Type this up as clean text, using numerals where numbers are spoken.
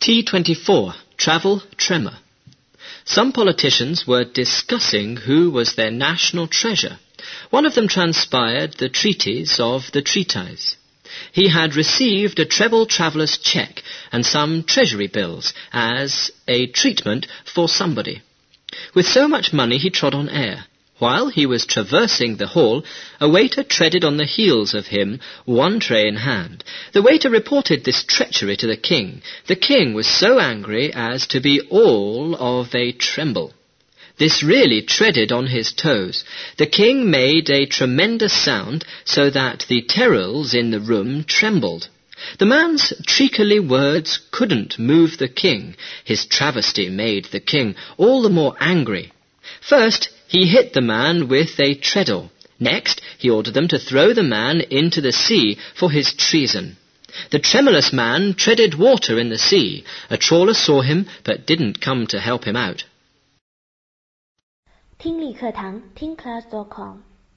T24, Travel Tremor. Some politicians were discussing who was their national treasure. One of them transpired the treatise of the treatise. He had received a treble traveller's cheque and some treasury bills as a treatment for somebody. With so much money he trod on air. While he was traversing the hall, a waiter treaded on the heels of him, one tray in hand. The waiter reported this treachery to the king. The king was so angry as to be all of a tremble. This really treaded on his toes. The king made a tremendous sound so that the terrils in the room trembled. The man's treacly words couldn't move the king. His travesty made the king all the more angry. First, he hit the man with a treadle. Next, he ordered them to throw the man into the sea for his treason. The tremulous man treaded water in the sea. A trawler saw him, but didn't come to help him out. 听力课堂听class.com